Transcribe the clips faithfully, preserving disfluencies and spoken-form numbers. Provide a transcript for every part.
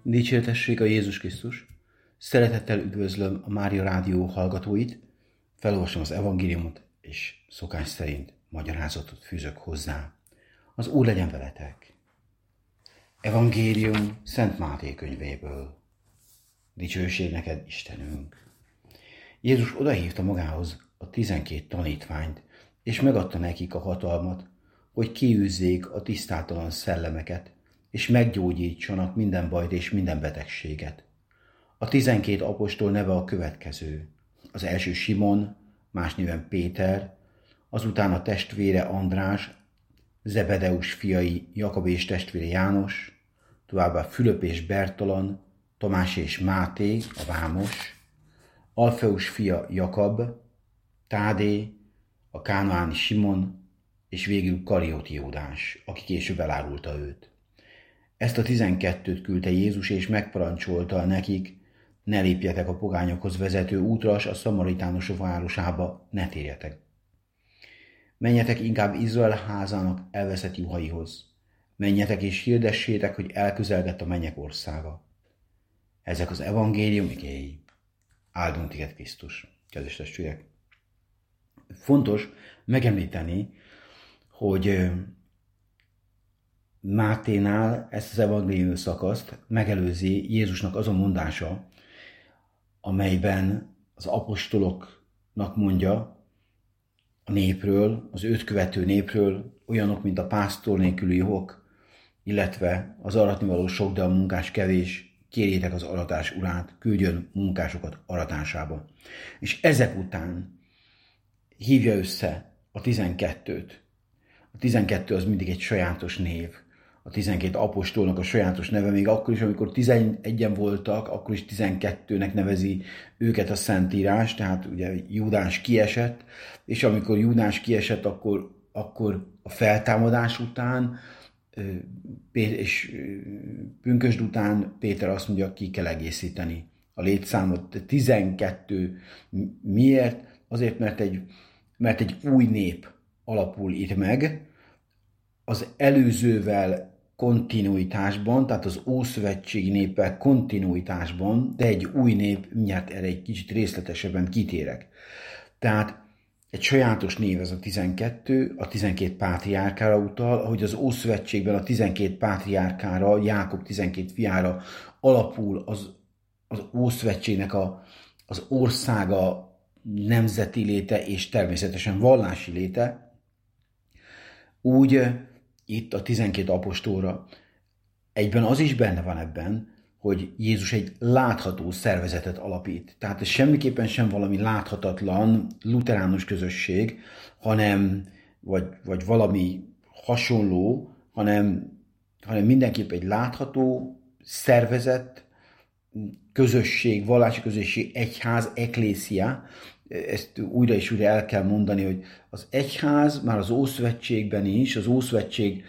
Dicsértessék a Jézus Krisztus! Szeretettel üdvözlöm a Mária Rádió hallgatóit, felolvasom az evangéliumot, és szokás szerint magyarázatot fűzök hozzá. Az Úr legyen veletek! Evangélium Szent Máté könyvéből. Dicsőség neked, Istenünk! Jézus odahívta magához a tizenkét tanítványt, és megadta nekik a hatalmat, hogy kiűzzék a tisztátalan szellemeket, és meggyógyítsanak minden bajt és minden betegséget. A tizenkét apostol neve a következő. Az első Simon, más néven Péter, azután a testvére András, Zebedeus fiai Jakab és testvére János, továbbá Fülöp és Bertalan, Tamás és Máté, a vámos, Alfeus fia Jakab, Tádé, a kánaáni Simon, és végül Karioti Júdás, aki később elárulta őt. Ezt a tizenkettőt küldte Jézus, és megparancsolta nekik, ne lépjetek a pogányokhoz vezető útra, s a szamaritánusok városába ne térjetek. Menjetek inkább Izrael házának elveszett juhaihoz. Menjetek és hirdessétek, hogy elközelgett a mennyek országa. Ezek az evangélium igéi. Áldunk téged, Krisztus, kedves testvérek! Fontos megemlíteni, hogy Máténál ezt az evangélium szakaszt megelőzi Jézusnak az a mondása, amelyben az apostoloknak mondja a népről, az őt követő népről, olyanok, mint a pásztor nélküli juhok, illetve az aratnivaló sok, de a munkás kevés, kérjétek az aratás urát, küldjön munkásokat aratásába. És ezek után hívja össze a tizenkettőt. A tizenkettő az mindig egy sajátos név. A tizenkét apostolnak a sajátos neve, még akkor is, amikor tizenegyen voltak, akkor is tizenkettőnek nevezi őket a Szentírás, tehát ugye Júdás kiesett, és amikor Júdás kiesett, akkor, akkor a feltámadás után, és pünkösd után Péter azt mondja, ki kell egészíteni a létszámot. tizenkettő miért? Azért, mert egy, mert egy új nép alapul itt meg, az előzővel kontinuitásban, tehát az ószövetségi népek kontinuitásban, de egy új nép, mindjárt erre egy kicsit részletesebben kitérek. Tehát egy sajátos név ez a tizenkettő, a tizenkét pátriárkára utal, ahogy az Ószövetségben a tizenkét pátriárkára, Jákob tizenkét fiára alapul az, az Ószövetségnek a, az országa, nemzeti léte és természetesen vallási léte, úgy itt a tizenkét apostolra egyben az is benne van ebben, hogy Jézus egy látható szervezetet alapít. Tehát ez semmiképpen sem valami láthatatlan luteránus közösség, hanem, vagy, vagy valami hasonló, hanem, hanem mindenképp egy látható szervezet, közösség, vallási közösség, egyház, eklészia. Ezt újra és újra el kell mondani, hogy az egyház már az Ószövetségben is, az Ószövetség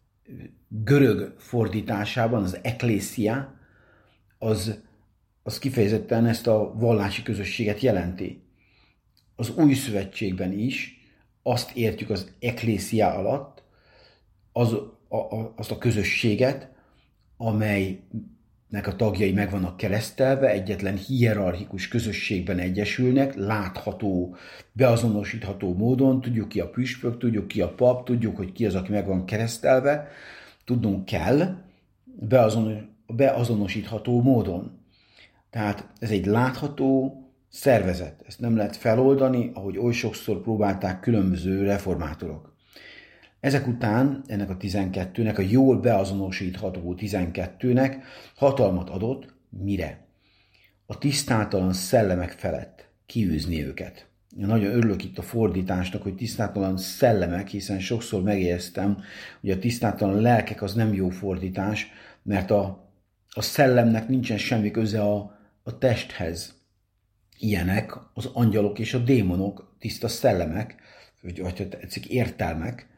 görög fordításában, az eklészia, az, az kifejezetten ezt a vallási közösséget jelenti. Az Új Szövetségben is azt értjük az eklészia alatt, az, a, a, azt a közösséget, amelynek a tagjai meg vannak keresztelve, egyetlen hierarchikus közösségben egyesülnek, látható, beazonosítható módon, tudjuk ki a püspök, tudjuk ki a pap, tudjuk, hogy ki az, aki meg van keresztelve, tudnunk kell, beazon, beazonosítható módon. Tehát ez egy látható szervezet, ezt nem lehet feloldani, ahogy oly sokszor próbálták különböző reformátorok. Ezek után ennek a tizenkettőnek, a jól beazonosítható tizenkettőnek hatalmat adott mire? A tisztátalan szellemek felett kiűzni őket. Én nagyon örülök itt a fordításnak, hogy tisztátalan szellemek, hiszen sokszor megéreztem, hogy a tisztátalan lelkek az nem jó fordítás, mert a, a szellemnek nincsen semmi köze a, a testhez. Ilyenek az angyalok és a démonok, tiszta szellemek, vagy, vagy tetszik, értelmek.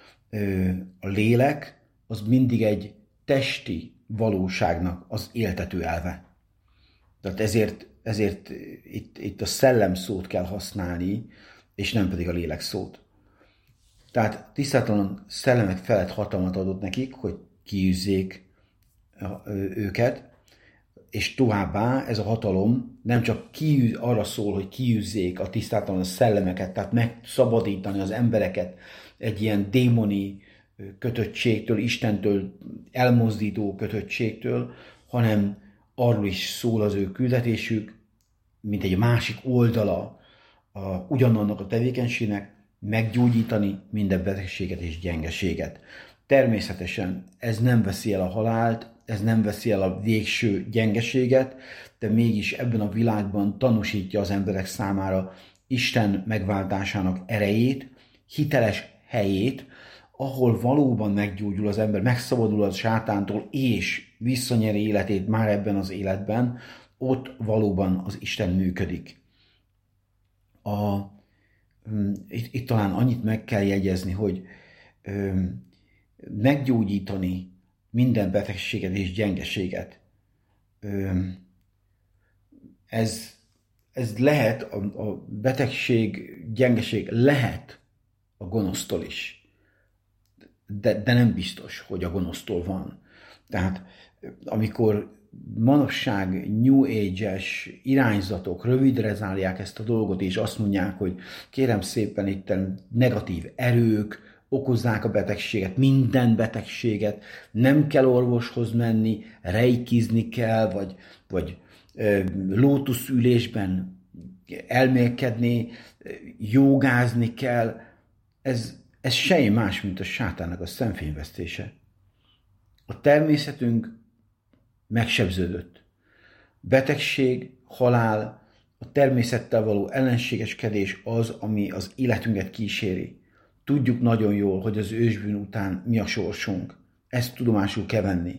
A lélek az mindig egy testi valóságnak az éltető elve. Tehát ezért, ezért itt, itt a szellem szót kell használni, és nem pedig a lélek szót. Tehát tisztátalan szellemek felett hatalmat adott nekik, hogy kiűzzék őket, és továbbá ez a hatalom nem csak kiűz, arra szól, hogy kiűzzék a tisztátalan szellemeket, tehát megszabadítani az embereket egy ilyen démoni kötöttségtől, Istentől elmozdító kötöttségtől, hanem arról is szól az ő küldetésük, mint egy másik oldala a, ugyanannak a tevékenységnek, meggyógyítani minden betegséget és gyengeséget. Természetesen ez nem veszi el a halált, ez nem veszi el a végső gyengeséget, de mégis ebben a világban tanúsítja az emberek számára Isten megváltásának erejét, hiteles helyét, ahol valóban meggyógyul az ember, megszabadul a sátántól, és visszanyeri életét már ebben az életben, ott valóban az Isten működik. A, itt, itt talán annyit meg kell jegyezni, hogy ö, meggyógyítani minden betegséget és gyengeséget. Ö, ez, ez lehet, a, a betegség, gyengeség lehet a gonosztól is. De, de nem biztos, hogy a gonosztól van. Tehát amikor manapság New Age-es irányzatok rövidre zárják ezt a dolgot, és azt mondják, hogy kérem szépen itt negatív erők okozzák a betegséget, minden betegséget, nem kell orvoshoz menni, reikizni kell, vagy, vagy ö, lótuszülésben elmélkedni, jogázni kell. Ez Ez semmi más, mint a sátának a szemfényvesztése. A természetünk megsebződött. Betegség, halál, a természettel való ellenségeskedés az, ami az életünket kíséri. Tudjuk nagyon jól, hogy az ősbűn után mi a sorsunk. Ezt tudomásul kell venni.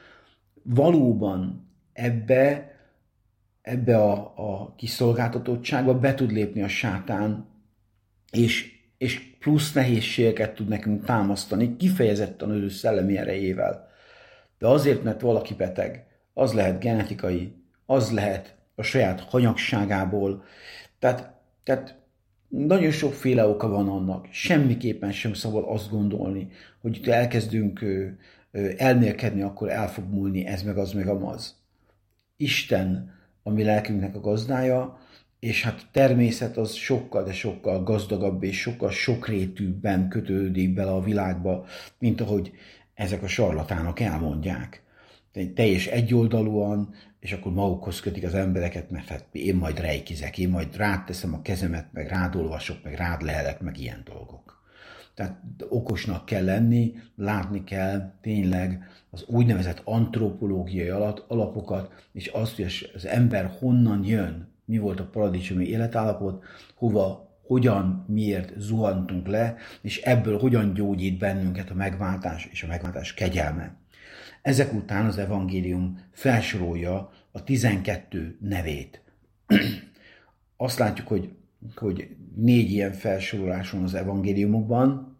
Valóban ebbe, ebbe a, a kiszolgáltatottságba be tud lépni a sátán, és és plusz nehézségeket tud nekünk támasztani, kifejezetten az ő szellemi erejével. De azért, mert valaki beteg, az lehet genetikai, az lehet a saját hanyagságából, tehát, tehát nagyon sokféle oka van annak. Semmiképpen sem szabad azt gondolni, hogy itt elkezdünk elmélkedni, akkor el fog múlni ez meg az meg amaz. Isten a mi lelkünknek a gazdája, és hát természet az sokkal, de sokkal gazdagabb és sokkal sokrétűbben kötődik bele a világba, mint ahogy ezek a sarlatánok elmondják. Teljes egyoldalúan, és akkor magukhoz kötik az embereket, mert hát én majd reikizek, én majd rád teszem a kezemet, meg rád olvasok, meg rád lehelek, meg ilyen dolgok. Tehát okosnak kell lenni, látni kell tényleg az úgynevezett antropológiai alapokat, és azt, hogy az ember honnan jön, mi volt a paradicsomi életállapot, hova, hogyan, miért zuhantunk le, és ebből hogyan gyógyít bennünket a megváltás és a megváltás kegyelme. Ezek után az evangélium felsorolja a tizenkettő nevét. Azt látjuk, hogy, hogy négy ilyen felsorolás van az evangéliumokban,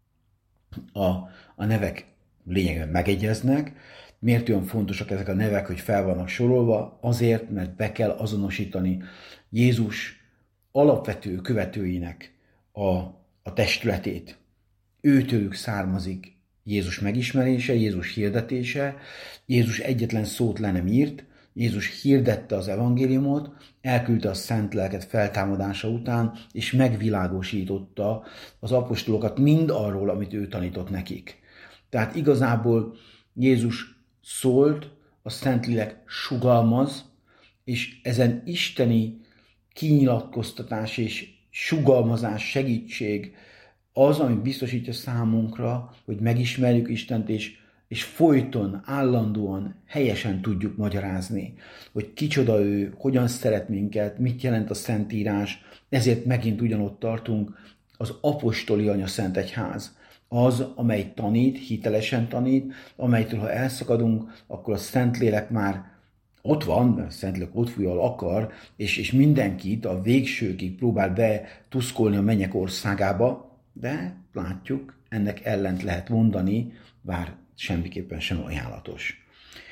a, a nevek lényegében megegyeznek. Miért olyan fontosak ezek a nevek, hogy fel vannak sorolva? Azért, mert be kell azonosítani Jézus alapvető követőinek a, a testületét. Őtőlük származik Jézus megismerése, Jézus hirdetése. Jézus egyetlen szót le nem írt, Jézus hirdette az evangéliumot, elküldte a szent lelket feltámadása után, és megvilágosította az apostolokat mind arról, amit ő tanított nekik. Tehát igazából Jézus szólt, a Szentlélek sugalmaz, és ezen isteni kinyilatkoztatás és sugalmazás, segítség az, ami biztosítja számunkra, hogy megismerjük Istent, és, és folyton, állandóan, helyesen tudjuk magyarázni, hogy kicsoda ő, hogyan szeret minket, mit jelent a Szentírás, ezért megint ugyanott tartunk, az apostoli anya Szent Egyház. Az, amely tanít, hitelesen tanít, amelytől, ha elszakadunk, akkor a Szentlélek már ott van, mert a Szentlélek ott fújjal akar, és, és mindenkit a végsőkig próbál betuszkolni a mennyek országába, de látjuk, ennek ellent lehet mondani, bár semmiképpen sem ajánlatos.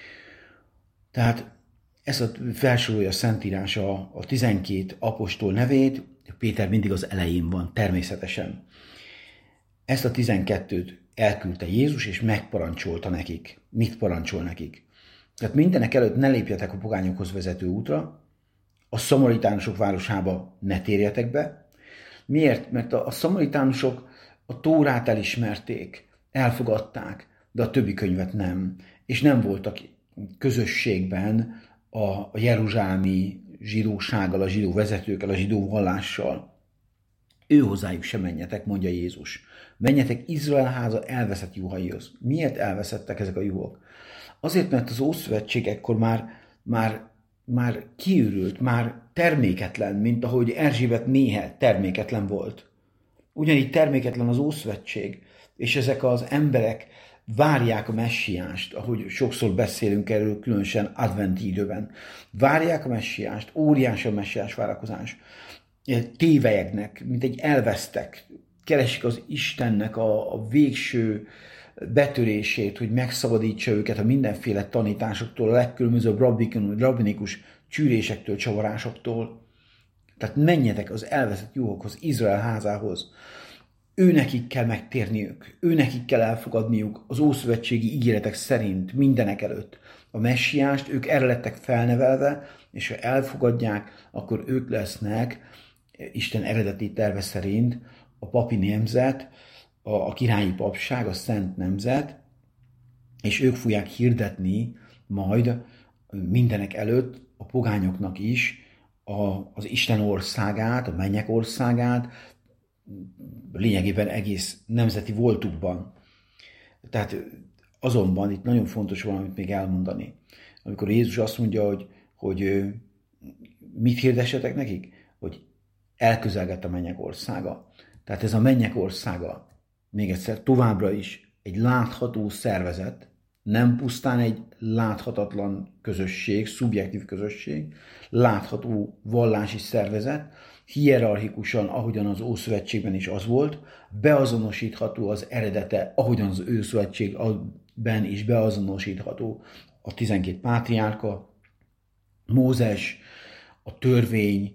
Tehát ez a felsorolja a Szentírás a, a tizenkét apostol nevét, Péter mindig az elején van, természetesen. Ezt a tizenkettőt elküldte Jézus, és megparancsolta nekik. Mit parancsol nekik? Tehát mindenek előtt ne lépjetek a pogányokhoz vezető útra, a szamaritánusok városába ne térjetek be. Miért? Mert a, a szamaritánusok a Tórát elismerték, elfogadták, de a többi könyvet nem. És nem voltak közösségben a, a jeruzsálemi zsidósággal, a zsidó vezetőkkel, a zsidó vallással. Ő hozzájuk sem menjetek, mondja Jézus. Menjetek Izrael háza elveszett juhaihoz. Miért elveszettek ezek a juhok? Azért, mert az Ószövetség ekkor már, már, már kiürült, már terméketlen, mint ahogy Erzsébet méhe terméketlen volt. Ugyanígy terméketlen az Ószövetség, és ezek az emberek várják a messiást, ahogy sokszor beszélünk erről, különösen adventi időben. Várják a messiást, óriási a messiás várakozás. Tévelyegnek, mint egy elvesztek, keresik az Istennek a, a végső betörését, hogy megszabadítsa őket a mindenféle tanításoktól, a legkülönbözőbb rabbinikus csűrésektől, csavarásoktól. Tehát menjetek az elveszett juhokhoz, Izrael házához. Őnekik kell megtérniük, őnekik kell elfogadniuk az ószövetségi ígéretek szerint mindenek előtt. A messiást ők erre lettek felnevelve, és ha elfogadják, akkor ők lesznek Isten eredeti terve szerint a papi nemzet, a, a királyi papság, a szent nemzet, és ők fogják hirdetni majd mindenek előtt a pogányoknak is a, az Isten országát, a mennyek országát, lényegében egész nemzeti voltukban. Tehát azonban itt nagyon fontos valamit még elmondani. Amikor Jézus azt mondja, hogy, hogy mit hirdessetek nekik? Hogy elközelgett a mennyek országa. Tehát ez a mennyek országa, még egyszer, továbbra is egy látható szervezet, nem pusztán egy láthatatlan közösség, szubjektív közösség, látható vallási szervezet, hierarchikusan, ahogyan az Ószövetségben is az volt, beazonosítható az eredete, ahogyan az Ószövetségben is beazonosítható a tizenkét pátriárka, Mózes, a törvény,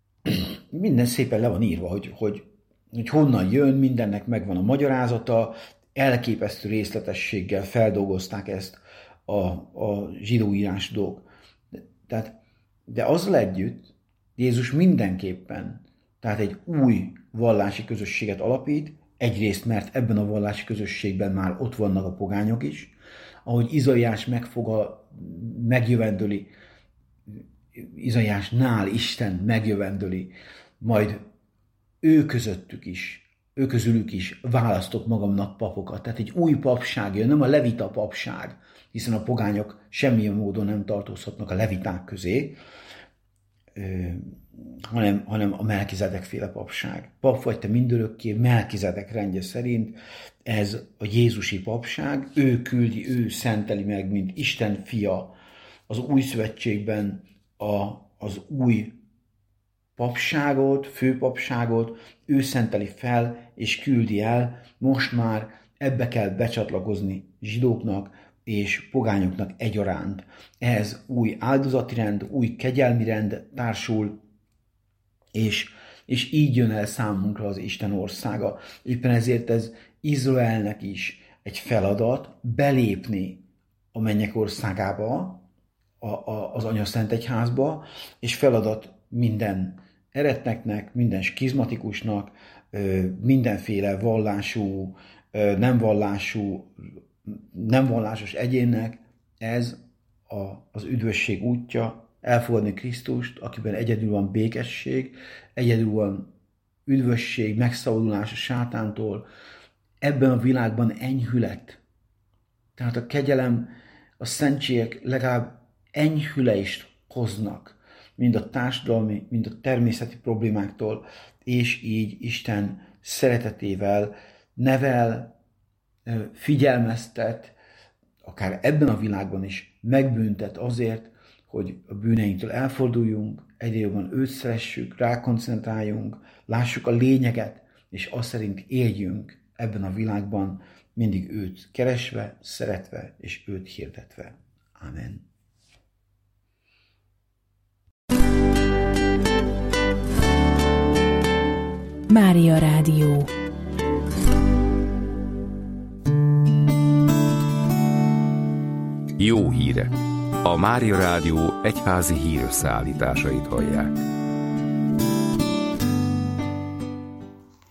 minden szépen le van írva, hogy, hogy, hogy honnan jön, mindennek megvan a magyarázata, elképesztő részletességgel feldolgozták ezt a, a zsidó írásdók. Tehát, de azzal együtt Jézus mindenképpen, tehát egy új vallási közösséget alapít, egyrészt, mert ebben a vallási közösségben már ott vannak a pogányok is, ahogy Izaiás megfoga, megjövendöli, Izaiásnál Isten megjövendöli, majd ő közöttük is, ő közülük is választok magamnak papokat. Tehát egy új papság jön, nem a levita papság, hiszen a pogányok semmilyen módon nem tartozhatnak a leviták közé, hanem, hanem a Melkizedek féle papság. Pap vagy te mindörökké, Melkizedek rendje szerint, ez a Jézusi papság, ő küldi, ő szenteli meg, mint Isten fia az új szövetségben a, az új papságot, főpapságot, ő szenteli fel és küldi el, most már ebbe kell becsatlakozni zsidóknak és pogányoknak egyaránt. Ehhez új áldozati rend, új kegyelmi rend társul, és, és így jön el számunkra az Isten országa. Éppen ezért ez Izraelnek is egy feladat belépni a mennyek országába, a, a, az Anyaszent Egyházba, és feladat minden eretneknek, minden skizmatikusnak, mindenféle vallású, nem vallású, nem vallásos egyénnek ez a, az üdvösség útja, elfogadni Krisztust, akiben egyedül van békesség, egyedül van üdvösség, megszabadulás a sátántól, ebben a világban enyhület. Tehát a kegyelem, a szentségek legalább enyhülést hoznak, mind a társadalmi, mind a természeti problémáktól, és így Isten szeretetével nevel, figyelmeztet, akár ebben a világban is megbüntet azért, hogy a bűneinktől elforduljunk, egyre jobban őt szeressük, rákoncentráljunk, lássuk a lényeget, és azt szerint éljünk ebben a világban, mindig őt keresve, szeretve, és őt hirdetve. Amen. Mária Rádió. Jó hírek. A Mária Rádió egyházi hírösszeállításait hallják.